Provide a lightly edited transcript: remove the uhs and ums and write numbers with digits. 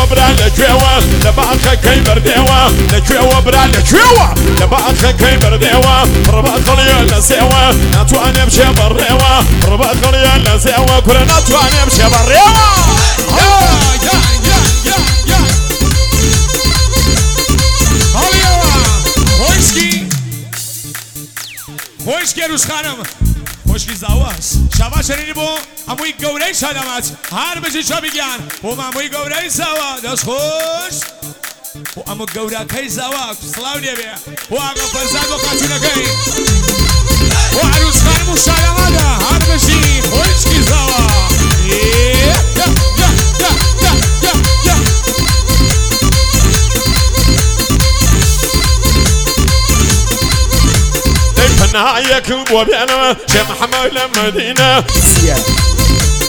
برا لجوا لبعض كي بردوا لجوا برا لجوا لبعض كي بردوا ربط خلينا سوا نتواني بشي بروا ربط خلينا سوا كلنا نتواني بشي بروا خوشکی روز خانم خوشکی زواس شبا شنیدی بو اموی گوره سلامت هر بچه چا بگن بو اموی گوره زوا دست خوش بو امو گوره کی زوا سلاو دیبه بو آقا فرزاد و خاتونه کی بو عروس خانم و سلامت هر بچه خوشکی زوا نهايك وبيانا شيخ محمد المدينة